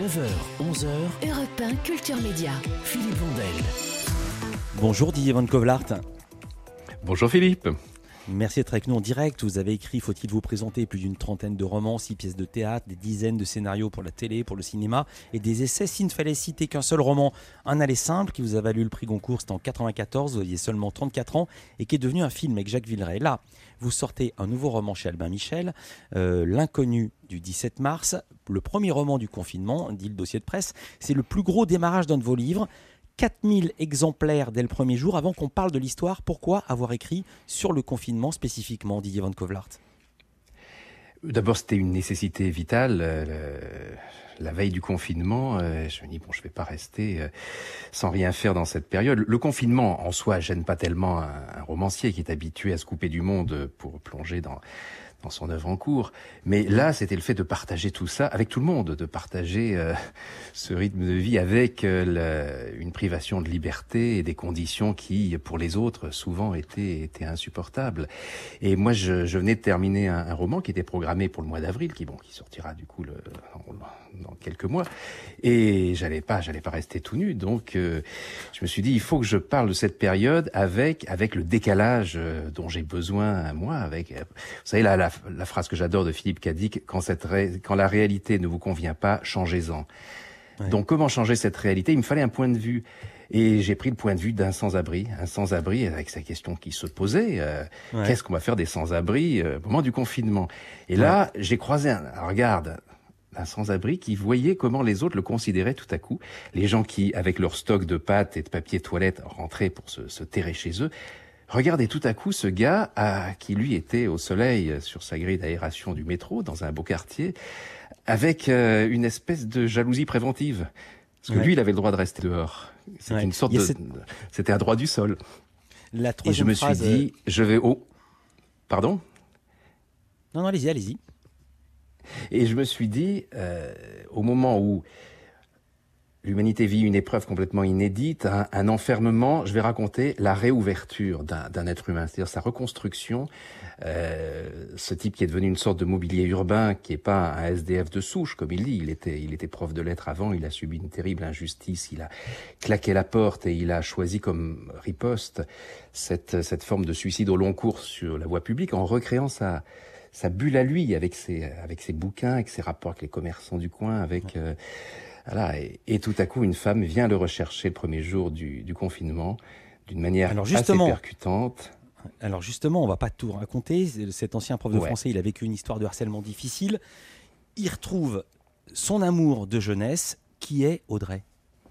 9h, 11h, Europe 1 Culture Média. Philippe Vandel. Bonjour Didier Van Kovlart. Bonjour Philippe. Merci d'être avec nous en direct. Vous avez écrit, faut-il vous présenter, plus d'une trentaine de romans, 6 pièces de théâtre, des dizaines de scénarios pour la télé, pour le cinéma et des essais. S'il ne fallait citer qu'un seul roman, Un aller simple, qui vous a valu le prix Goncourt, c'était en 94, vous aviez seulement 34 ans, et qui est devenu un film avec Jacques Villeray. Là, vous sortez un nouveau roman chez Albin Michel, L'inconnu du 17 mars, le premier roman du confinement, dit le dossier de presse. C'est le plus gros démarrage d'un de vos livres. 4000 exemplaires dès le premier jour. Avant qu'on parle de l'histoire, pourquoi avoir écrit sur le confinement spécifiquement, Didier Van Kovlart ? D'abord, c'était une nécessité vitale. La veille du confinement, je me dis, je vais pas rester sans rien faire dans cette période. Le confinement, en soi, gêne pas tellement un romancier qui est habitué à se couper du monde pour plonger dans son œuvre en cours. Mais là, c'était le fait de partager tout ça avec tout le monde, de partager ce rythme de vie avec une privation de liberté et des conditions qui, pour les autres, souvent étaient insupportables. Et moi, je venais de terminer un roman qui était programmé pour le mois d'avril, qui sortira du coup dans quelques mois. Et j'allais pas rester tout nu. Donc, je me suis dit, il faut que je parle de cette période avec le décalage dont j'ai besoin, moi, vous savez, la phrase que j'adore de Philippe Cadic, quand la réalité ne vous convient pas, changez-en. Ouais. Donc, comment changer cette réalité ? Il me fallait un point de vue. Et j'ai pris le point de vue d'un sans-abri avec sa question qui se posait. Qu'est-ce qu'on va faire des sans-abri au moment du confinement ? Et là, j'ai croisé un sans-abri qui voyait comment les autres le considéraient tout à coup. Les gens qui, avec leur stock de pâtes et de papier toilette, rentraient pour se terrer chez eux. Regardez tout à coup ce gars qui lui était au soleil sur sa grille d'aération du métro dans un beau quartier avec une espèce de jalousie préventive. Parce que lui, il avait le droit de rester dehors. C'était une sorte c'était un droit du sol. Et je me suis dit, Pardon ? Non, allez-y. Et je me suis dit, au moment où l'humanité vit une épreuve complètement inédite, un enfermement, je vais raconter la réouverture d'un être humain, c'est-à-dire sa reconstruction. Ce type qui est devenu une sorte de mobilier urbain, qui est pas un SDF de souche, comme il dit. Il était prof de lettres avant, il a subi une terrible injustice, il a claqué la porte et il a choisi comme riposte cette forme de suicide au long cours sur la voie publique en recréant sa bulle à lui avec ses bouquins, avec ses rapports avec les commerçants du coin, voilà, et tout à coup, une femme vient le rechercher le premier jour du confinement d'une manière assez percutante. Alors justement, on va pas tout raconter. Cet ancien prof de français, il a vécu une histoire de harcèlement difficile. Il retrouve son amour de jeunesse, qui est Audrey.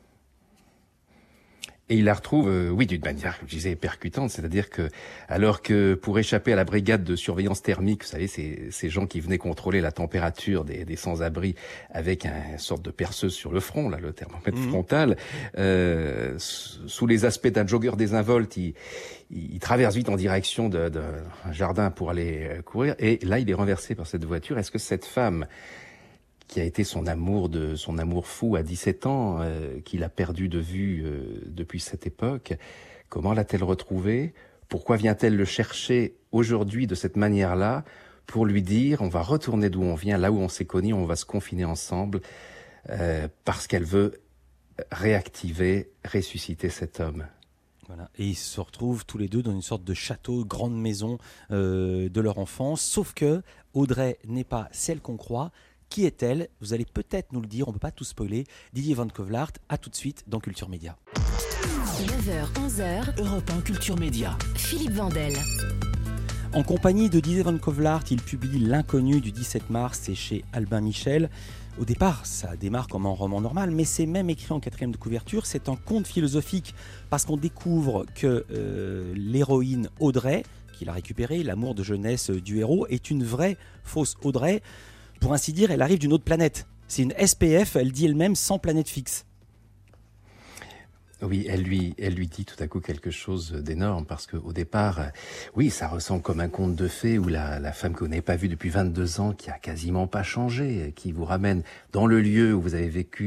Et il la retrouve, d'une manière, comme je disais, percutante. C'est-à-dire que, alors que pour échapper à la brigade de surveillance thermique, vous savez, ces gens qui venaient contrôler la température des sans-abri avec une sorte de perceuse sur le front, là, le thermomètre frontal, sous les aspects d'un jogger désinvolte, il traverse vite en direction d'un jardin pour aller courir. Et là, il est renversé par cette voiture. Est-ce que cette femme qui a été son amour fou à 17 ans, qu'il a perdu de vue depuis cette époque. Comment l'a-t-elle retrouvé ? Pourquoi vient-elle le chercher aujourd'hui de cette manière-là pour lui dire on va retourner d'où on vient, là où on s'est connus, on va se confiner ensemble parce qu'elle veut ressusciter cet homme. Voilà. Et ils se retrouvent tous les deux dans une sorte de château, grande maison de leur enfance, sauf que Audrey n'est pas celle qu'on croit. Qui est-elle ? Vous allez peut-être nous le dire, on ne peut pas tout spoiler. Didier Van Kovlart, à tout de suite dans Culture Média. 9h, 11h, Europe 1 Culture Média. Philippe Vandel. En compagnie de Didier Van Kovlart, il publie L'inconnu du 17 mars, c'est chez Albin Michel. Au départ, ça démarre comme un roman normal, mais c'est même écrit en quatrième de couverture. C'est un conte philosophique parce qu'on découvre que l'héroïne Audrey, qu'il a récupérée, l'amour de jeunesse du héros, est une vraie fausse Audrey. Pour ainsi dire, elle arrive d'une autre planète. C'est une SPF, elle dit elle-même, sans planète fixe. Oui, elle lui dit tout à coup quelque chose d'énorme parce qu'au départ, ça ressemble comme un conte de fées où la femme que vous n'avez pas vue depuis 22 ans, qui a quasiment pas changé, qui vous ramène dans le lieu où vous avez vécu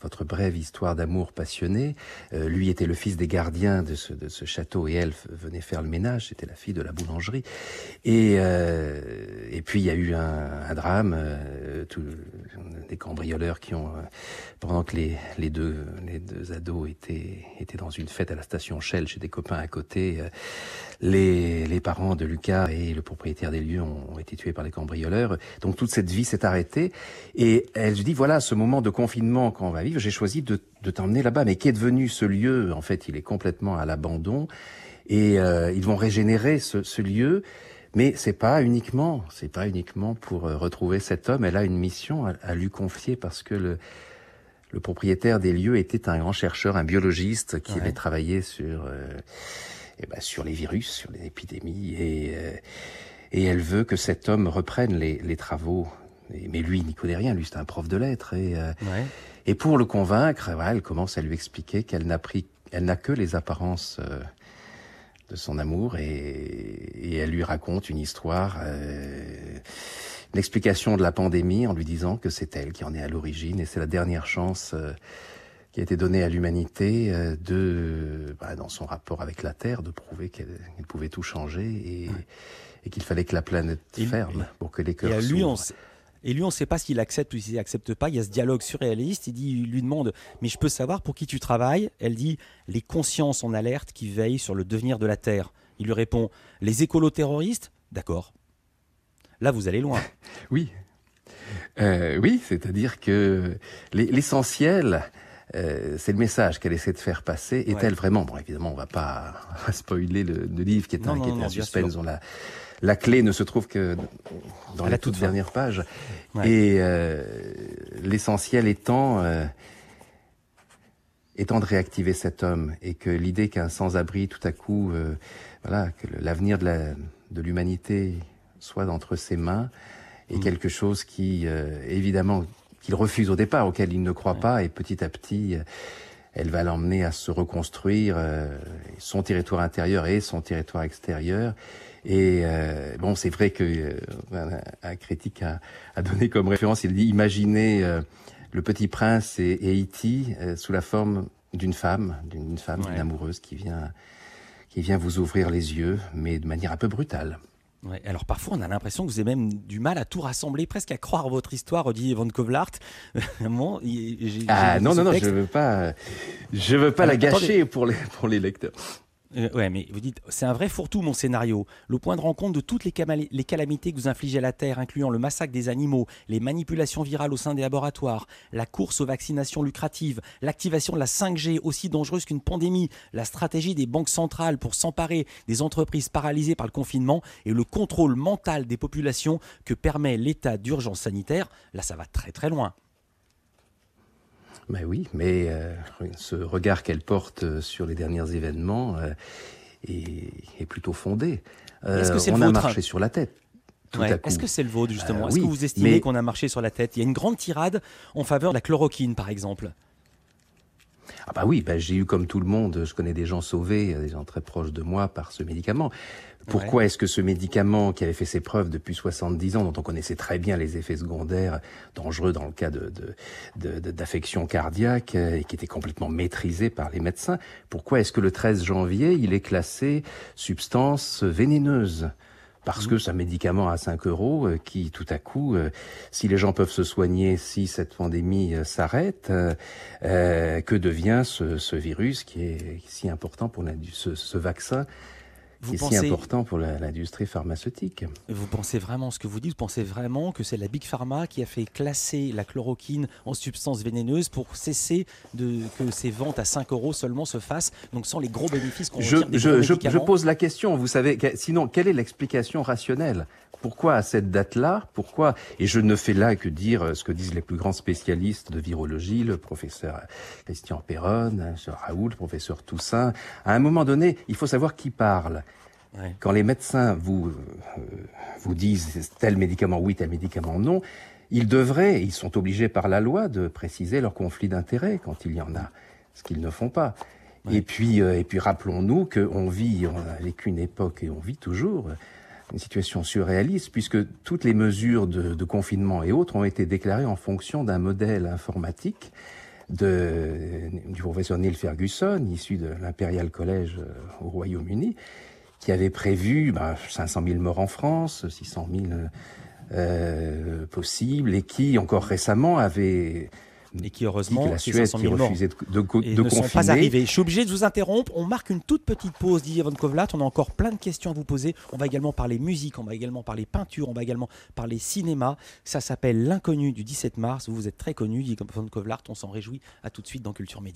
votre brève histoire d'amour passionné. Lui était le fils des gardiens de ce château et elle venait faire le ménage. C'était la fille de la boulangerie. Et puis il y a eu un drame, des cambrioleurs qui ont, pendant que les deux ados étaient dans une fête à la station Shell chez des copains à côté, les parents de Lucas et le propriétaire des lieux ont été tués par les cambrioleurs. Donc toute cette vie s'est arrêtée. Et elle se dit, voilà, ce moment de confinement qu'on va vivre, j'ai choisi de t'emmener là-bas. Mais qu'est devenu ce lieu? En fait, il est complètement à l'abandon. Et ils vont régénérer ce lieu. Mais c'est pas uniquement pour retrouver cet homme. Elle a une mission à lui confier parce que le propriétaire des lieux était un grand chercheur, un biologiste qui avait travaillé sur les virus, sur les épidémies, et elle veut que cet homme reprenne les travaux. Mais lui, il n'y connaît rien. Lui, c'est un prof de lettres. Et pour le convaincre, elle commence à lui expliquer qu'elle n'a que les apparences de son amour, et elle lui raconte une histoire, une explication de la pandémie en lui disant que c'est elle qui en est à l'origine et c'est la dernière chance qui a été donnée à l'humanité dans son rapport avec la Terre, de prouver qu'elle pouvait tout changer et qu'il fallait que la planète ferme pour que les cœurs s'ouvrent. Et lui, on ne sait pas s'il accepte ou s'il n'accepte pas. Il y a ce dialogue surréaliste. Il lui demande « Mais je peux savoir pour qui tu travailles ?» Elle dit « Les consciences en alerte qui veillent sur le devenir de la Terre. » Il lui répond « Les écolo-terroristes ?» D'accord. Là, vous allez loin. Oui, c'est-à-dire que l'essentiel, c'est le message qu'elle essaie de faire passer. Est-elle vraiment... Bon, évidemment, on ne va pas spoiler le livre qui est un suspense dont la clé ne se trouve que dans la toute dernière page. Et l'essentiel étant de réactiver cet homme, et que l'idée qu'un sans-abri, tout à coup, que l'avenir de l'humanité soit entre ses mains, est quelque chose qui, évidemment, qu'il refuse au départ, auquel il ne croit pas, et petit à petit, elle va l'emmener à se reconstruire son territoire intérieur et son territoire extérieur. Et c'est vrai que un critique a donné comme référence, il dit imaginez le Petit Prince et E.T. Sous la forme d'une femme, d'une amoureuse qui vient vous ouvrir les yeux, mais de manière un peu brutale. Ouais, alors parfois on a l'impression que vous avez même du mal à tout rassembler, presque à croire votre histoire, Olivier van Kovelaert. Non, je veux pas la gâcher pour les lecteurs. Mais vous dites, c'est un vrai fourre-tout mon scénario. Le point de rencontre de toutes les calamités que vous infligez à la Terre, incluant le massacre des animaux, les manipulations virales au sein des laboratoires, la course aux vaccinations lucratives, l'activation de la 5G aussi dangereuse qu'une pandémie, la stratégie des banques centrales pour s'emparer des entreprises paralysées par le confinement et le contrôle mental des populations que permet l'état d'urgence sanitaire. Là, ça va très très loin. Ben oui, mais ce regard qu'elle porte sur les derniers événements est plutôt fondé. Est-ce que c'est on le a vôtre marché sur la tête. Est-ce que c'est le vôtre, justement? Est-ce que vous estimez qu'on a marché sur la tête? Il y a une grande tirade en faveur de la chloroquine, par exemple. Ah bah oui, j'ai eu comme tout le monde, je connais des gens sauvés, des gens très proches de moi par ce médicament. Pourquoi est-ce que ce médicament qui avait fait ses preuves depuis 70 ans, dont on connaissait très bien les effets secondaires dangereux dans le cas d'affections cardiaques et qui était complètement maîtrisé par les médecins, pourquoi est-ce que le 13 janvier, il est classé substance vénéneuse? Parce que c'est un médicament à 5 € qui, tout à coup, si les gens peuvent se soigner, si cette pandémie s'arrête, que devient ce virus qui est si important pour ce vaccin qui est si important pour l'industrie pharmaceutique. Vous pensez vraiment ce que vous dites? Vous pensez vraiment que c'est la Big Pharma qui a fait classer la chloroquine en substance vénéneuse pour cesser que ces ventes à 5 € seulement se fassent, donc sans les gros bénéfices qu'on retire des gros médicaments? Je pose la question, vous savez, sinon, quelle est l'explication rationnelle? Pourquoi à cette date-là? Pourquoi? Et je ne fais là que dire ce que disent les plus grands spécialistes de virologie, le professeur Christian Perron, le Raoult, le professeur Toussaint. À un moment donné, il faut savoir qui parle. Ouais. Quand les médecins vous disent tel médicament oui, tel médicament non, ils sont obligés par la loi de préciser leur conflit d'intérêts quand il y en a, ce qu'ils ne font pas. Ouais. Et puis rappelons-nous on a vécu une époque et on vit toujours une situation surréaliste, puisque toutes les mesures de confinement et autres ont été déclarées en fonction d'un modèle informatique du professeur Neil Ferguson, issu de l'Imperial College au Royaume-Uni, qui avait prévu 500 000 morts en France, 600 000 possibles, et qui, encore récemment, avait... Et qui, heureusement, la ces Suède 500 qui 000 morts refusait de et confiner. ne sont pas arrivés. Je suis obligé de vous interrompre. On marque une toute petite pause, Didier Van Kovlat. On a encore plein de questions à vous poser. On va également parler musique, on va également parler peinture, on va également parler cinéma. Ça s'appelle L'inconnu du 17 mars. Vous êtes très connu, Didier Van Kovlat. On s'en réjouit. À tout de suite dans Culture Média.